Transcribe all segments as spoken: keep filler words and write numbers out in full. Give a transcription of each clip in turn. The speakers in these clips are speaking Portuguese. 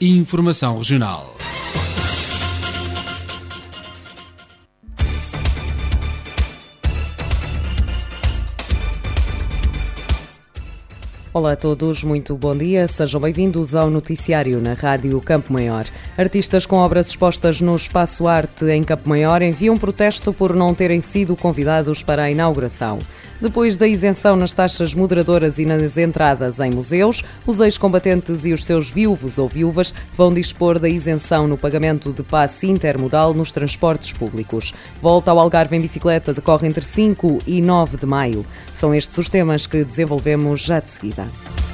e informação regional. Olá a todos, muito bom dia. Sejam bem-vindos ao noticiário na Rádio Campo Maior. Artistas com obras expostas no Espaço Arte em Campo Maior enviam protesto por não terem sido convidados para a inauguração. Depois da isenção nas taxas moderadoras e nas entradas em museus, os ex-combatentes e os seus viúvos ou viúvas vão dispor da isenção no pagamento de passe intermodal nos transportes públicos. Volta ao Algarve em bicicleta decorre entre cinco e nove de maio. São estes os temas que desenvolvemos já de seguida.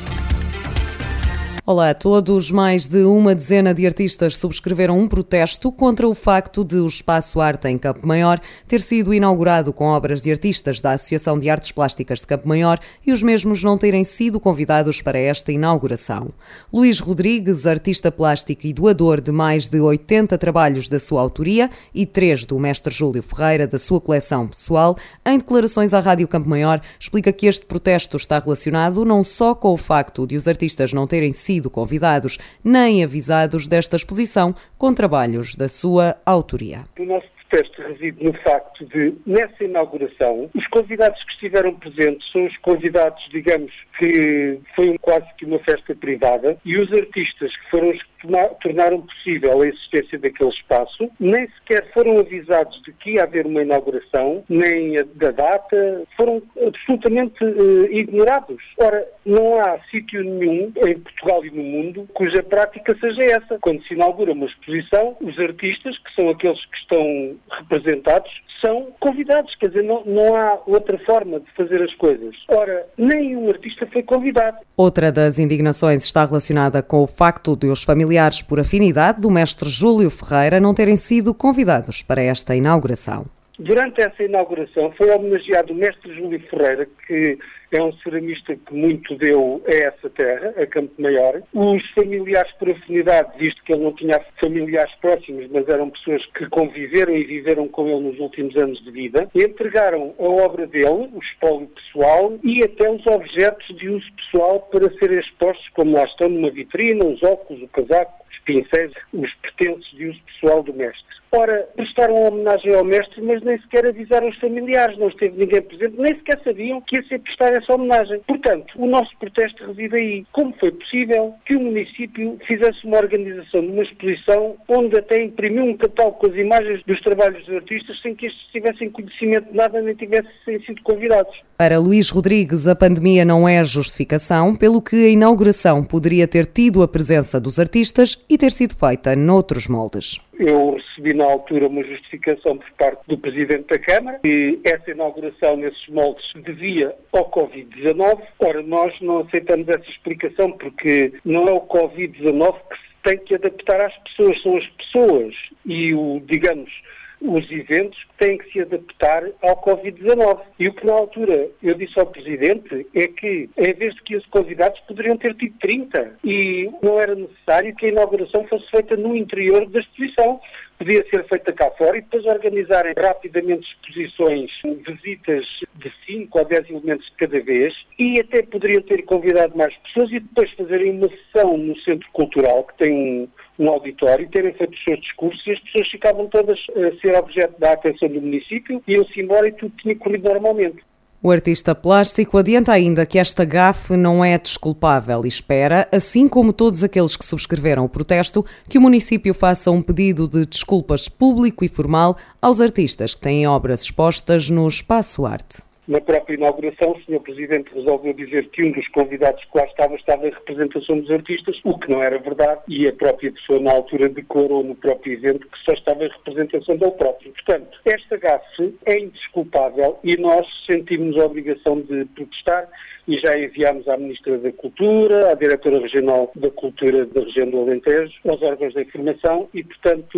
Olá a todos. Mais de uma dezena de artistas subscreveram um protesto contra o facto de o Espaço Arte em Campo Maior ter sido inaugurado com obras de artistas da Associação de Artes Plásticas de Campo Maior e os mesmos não terem sido convidados para esta inauguração. Luís Rodrigues, artista plástico e doador de mais de oitenta trabalhos da sua autoria e três do mestre Júlio Ferreira da sua coleção pessoal, em declarações à Rádio Campo Maior, explica que este protesto está relacionado não só com o facto de os artistas não terem sido convidados nem avisados desta exposição com trabalhos da sua autoria. O nosso protesto reside no facto de, nessa inauguração, os convidados que estiveram presentes são os convidados, digamos, que foi um, quase que uma festa privada, e os artistas que foram os que tornaram possível a existência daquele espaço, nem sequer foram avisados de que ia haver uma inauguração, nem a, da data, foram absolutamente uh, ignorados. Ora, não há sítio nenhum em Portugal e no mundo cuja prática seja essa. Quando se inaugura uma exposição, os artistas, que são aqueles que estão representados, são convidados. Quer dizer, não, não há outra forma de fazer as coisas. Ora, nenhum artista foi convidado. Outra das indignações está relacionada com o facto de os familiares por afinidade do mestre Júlio Ferreira não terem sido convidados para esta inauguração. Durante essa inauguração foi homenageado o mestre Júlio Ferreira, que é um ceramista que muito deu a essa terra, a Campo Maior. Os familiares por afinidade, visto que ele não tinha familiares próximos, mas eram pessoas que conviveram e viveram com ele nos últimos anos de vida, entregaram a obra dele, o espólio pessoal e até os objetos de uso pessoal para serem expostos, como lá estão, numa vitrina, os óculos, o casaco, os pincéis, os pertences de uso pessoal do mestre. Ora, prestaram homenagem ao mestre, mas nem sequer avisaram os familiares, não esteve ninguém presente, nem sequer sabiam que ia ser prestada essa homenagem. Portanto, o nosso protesto reside aí. Como foi possível que o município fizesse uma organização de uma exposição onde até imprimiu um catálogo com as imagens dos trabalhos dos artistas sem que estes tivessem conhecimento de nada nem tivessem sido convidados? Para Luís Rodrigues, a pandemia não é justificação, pelo que a inauguração poderia ter tido a presença dos artistas e ter sido feita noutros moldes. Eu recebi na altura uma justificação por parte do Presidente da Câmara e essa inauguração nesses moldes devia ao covid dezanove. Ora, nós não aceitamos essa explicação porque não é o covid dezanove que se tem que adaptar às pessoas, são as pessoas e o, digamos, os eventos que têm que se adaptar ao covid dezanove. E o que na altura eu disse ao Presidente é que, em vez de quinze convidados, poderiam ter tido trinta. E não era necessário que a inauguração fosse feita no interior da exposição. Podia ser feita cá fora e depois organizarem rapidamente exposições, visitas de cinco ou dez elementos de cada vez e até poderiam ter convidado mais pessoas e depois fazerem uma sessão no Centro Cultural, que tem um, um auditório, e terem feito os seus discursos e as pessoas ficavam todas a ser objeto da atenção do município, iam-se embora e tudo tinha corrido normalmente. O artista plástico adianta ainda que esta gafe não é desculpável e espera, assim como todos aqueles que subscreveram o protesto, que o município faça um pedido de desculpas público e formal aos artistas que têm obras expostas no Espaço Arte. Na própria inauguração, o senhor Presidente resolveu dizer que um dos convidados que lá estava estava em representação dos artistas, o que não era verdade, e a própria pessoa na altura declarou no próprio evento que só estava em representação dele próprio. Portanto, esta gafe é indesculpável e nós sentimos a obrigação de protestar e já enviámos à Ministra da Cultura, à Diretora Regional da Cultura da região do Alentejo, aos órgãos da informação e, portanto,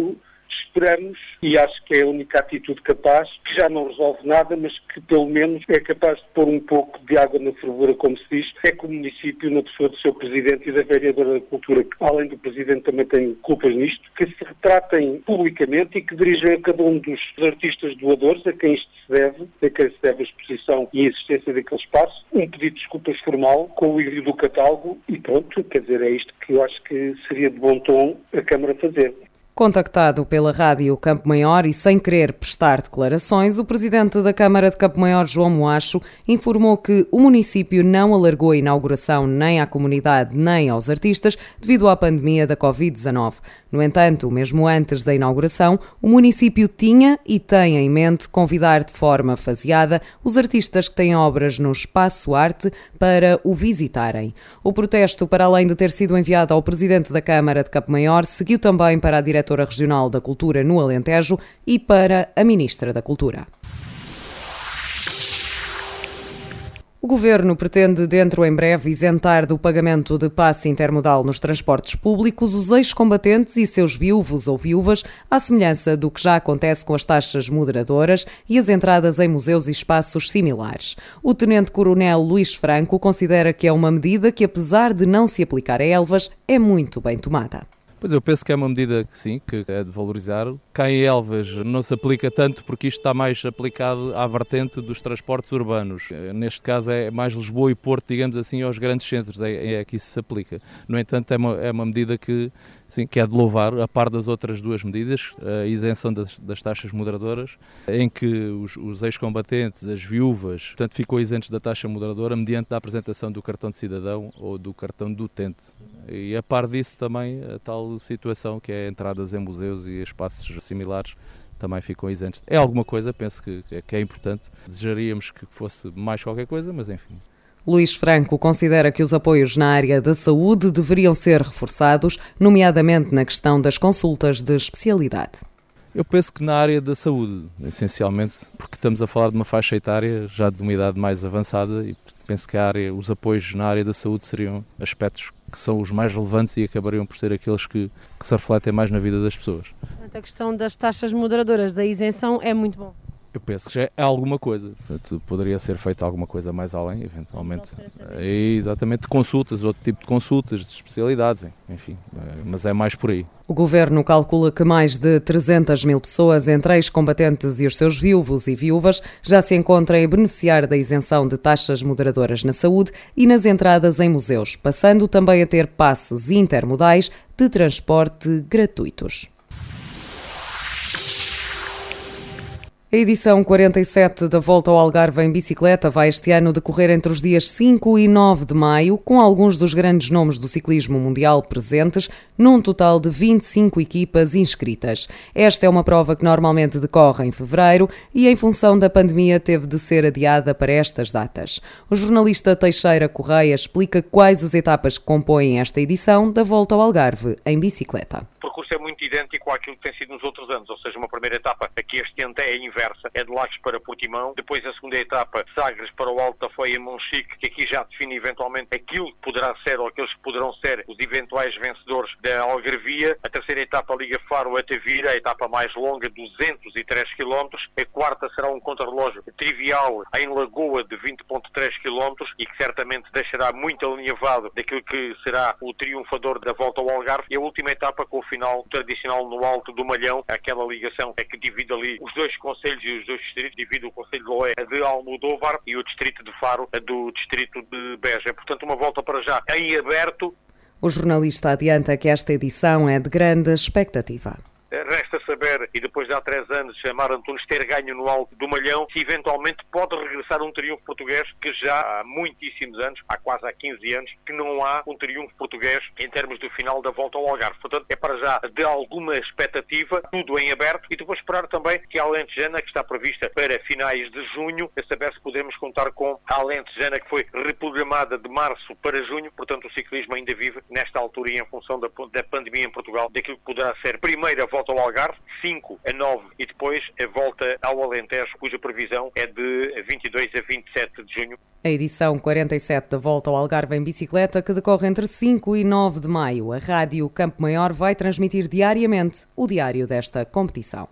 esperamos, e acho que é a única atitude capaz, que já não resolve nada, mas que pelo menos é capaz de pôr um pouco de água na fervura, como se diz, é que o município, na pessoa do seu Presidente e da Vereadora da Cultura, que além do Presidente também tem culpas nisto, que se retratem publicamente e que dirijam a cada um dos artistas doadores, a quem isto se deve, a quem se deve a exposição e a existência daquele espaço, um pedido de desculpas formal com o envio do catálogo e pronto, quer dizer, é isto que eu acho que seria de bom tom a Câmara fazer. Contactado pela rádio Campo Maior e sem querer prestar declarações, o presidente da Câmara de Campo Maior, João Moacho, informou que o município não alargou a inauguração nem à comunidade nem aos artistas devido à pandemia da covid dezanove. No entanto, mesmo antes da inauguração, o município tinha e tem em mente convidar de forma faseada os artistas que têm obras no Espaço Arte para o visitarem. O protesto, para além de ter sido enviado ao presidente da Câmara de Campo Maior, seguiu também para a diretora regional da Cultura no Alentejo e para a ministra da Cultura. O Governo pretende, dentro em breve, isentar do pagamento de passe intermodal nos transportes públicos os ex-combatentes e seus viúvos ou viúvas, à semelhança do que já acontece com as taxas moderadoras e as entradas em museus e espaços similares. O Tenente-Coronel Luís Franco considera que é uma medida que, apesar de não se aplicar a Elvas, é muito bem tomada. Pois eu penso que é uma medida que sim, que é de valorizar. Cá em Elvas não se aplica tanto porque isto está mais aplicado à vertente dos transportes urbanos. Neste caso é mais Lisboa e Porto, digamos assim, aos grandes centros, é, é que isso se aplica. No entanto, é uma, é uma medida que, sim, que é de louvar, a par das outras duas medidas, a isenção das, das taxas moderadoras, em que os, os ex-combatentes, as viúvas, portanto, ficou isentos da taxa moderadora mediante a apresentação do cartão de cidadão ou do cartão do utente. E a par disso também a tal situação que é entradas em museus e espaços similares também ficam isentos. É alguma coisa, penso que, que é importante. Desejaríamos que fosse mais qualquer coisa, mas enfim. Luís Franco considera que os apoios na área da saúde deveriam ser reforçados, nomeadamente na questão das consultas de especialidade. Eu penso que na área da saúde, essencialmente, porque estamos a falar de uma faixa etária já de uma idade mais avançada e penso que a área, os apoios na área da saúde seriam aspectos que são os mais relevantes e acabariam por ser aqueles que, que se refletem mais na vida das pessoas. Portanto, a questão das taxas moderadoras da isenção é muito bom. Eu penso que já é alguma coisa, portanto, poderia ser feita alguma coisa mais além, eventualmente. E, exatamente, de consultas, outro tipo de consultas, de especialidades, enfim, mas é mais por aí. O Governo calcula que mais de trezentas mil pessoas, entre ex-combatentes e os seus viúvos e viúvas, já se encontram a beneficiar da isenção de taxas moderadoras na saúde e nas entradas em museus, passando também a ter passes intermodais de transporte gratuitos. A edição quarenta e sete da Volta ao Algarve em bicicleta vai este ano decorrer entre os dias cinco e nove de maio, com alguns dos grandes nomes do ciclismo mundial presentes, num total de vinte e cinco equipas inscritas. Esta é uma prova que normalmente decorre em fevereiro e, em função da pandemia, teve de ser adiada para estas datas. O jornalista Teixeira Correia explica quais as etapas que compõem esta edição da Volta ao Algarve em bicicleta. O percurso é muito idêntico àquilo que tem sido nos outros anos, ou seja, uma primeira etapa aqui este ano é inversa, é de Lagos para Portimão, depois a segunda etapa, Sagres para o Alto da Foia e Monchique, que aqui já define eventualmente aquilo que poderá ser ou aqueles que poderão ser os eventuais vencedores da Algarvia, a terceira etapa Liga Faro a Tavira, a etapa mais longa, duzentos e três quilómetros, a quarta será um contrarrelógio trivial em Lagoa de vinte vírgula três quilómetros e que certamente deixará muito alinhavado daquilo que será o triunfador da Volta ao Algarve, e a última etapa com o final tradicional no Alto do Malhão, aquela ligação é que divide ali os dois concelhos e os dois distritos, divide o concelho de Loé de Almodóvar e o distrito de Faro do distrito de Beja. Portanto, uma volta para já em aberto. O jornalista adianta que esta edição é de grande expectativa. Resta saber, e depois de há três anos Mar Antunes ter ganho no Alto do Malhão, se eventualmente pode regressar um triunfo português, que já há muitíssimos anos, há quase há quinze anos, que não há um triunfo português em termos do final da Volta ao Algarve. Portanto, é para já de alguma expectativa, tudo em aberto, e depois esperar também que a Alentejana, que está prevista para finais de junho, a saber se podemos contar com a Alentejana, que foi reprogramada de março para junho. Portanto, o ciclismo ainda vive nesta altura e em função da, da pandemia em Portugal, daquilo que poderá ser a primeira volta volta ao Algarve, cinco a nove e depois a volta ao Alentejo, cuja previsão é de vinte e dois a vinte e sete de junho. A edição quarenta e sete da Volta ao Algarve em Bicicleta, que decorre entre cinco e nove de maio. A Rádio Campo Maior vai transmitir diariamente o diário desta competição.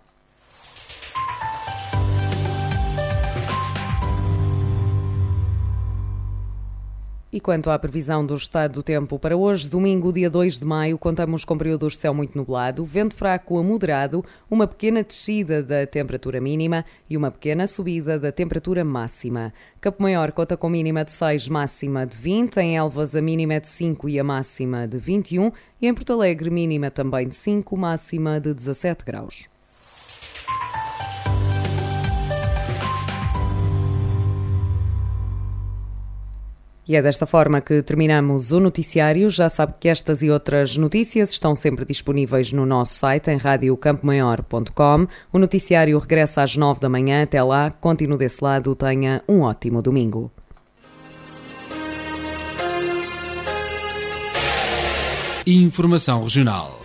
E quanto à previsão do estado do tempo para hoje, domingo, dia dois de maio, contamos com períodos de céu muito nublado, vento fraco a moderado, uma pequena descida da temperatura mínima e uma pequena subida da temperatura máxima. Campo Maior conta com mínima de seis, máxima de vinte, em Elvas a mínima é de cinco e a máxima de vinte e um e em Porto Alegre mínima também de cinco, máxima de dezassete graus. E é desta forma que terminamos o noticiário. Já sabe que estas e outras notícias estão sempre disponíveis no nosso site em rádio campo maior ponto com. O noticiário regressa às nove da manhã. Até lá, continue desse lado. Tenha um ótimo domingo. Informação regional.